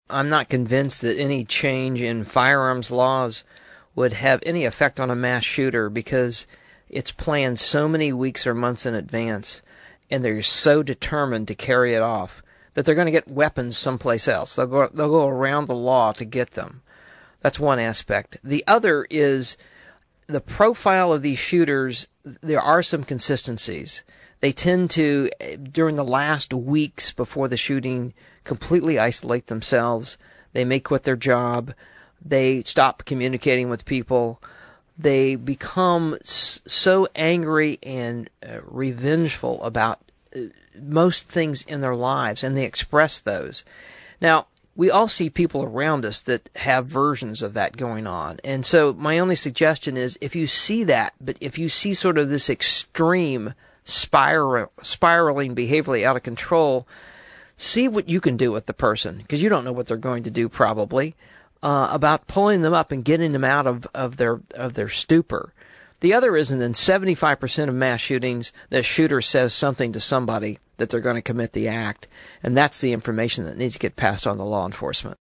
I'm not convinced that any change in firearms laws would have any effect on a mass shooter because it's planned so many weeks or months in advance, and they're so determined to carry it off that they're going to get weapons someplace else. They'll go around the law to get them. That's one aspect. The other is the profile of these shooters. There are some consistencies. They tend to, during the last weeks before the shooting, completely isolate themselves. They may quit their job. They stop communicating with people. They become so angry and revengeful about most things in their lives, and they express those. Now, we all see people around us that have versions of that going on. And so my only suggestion is if you see that, but if you see sort of this extreme spiraling behaviorally out of control, see what you can do with the person, because you don't know what they're going to do probably, about pulling them up and getting them out of their stupor. The other is, in 75% of mass shootings, the shooter says something to somebody that they're going to commit the act, and that's the information that needs to get passed on to law enforcement.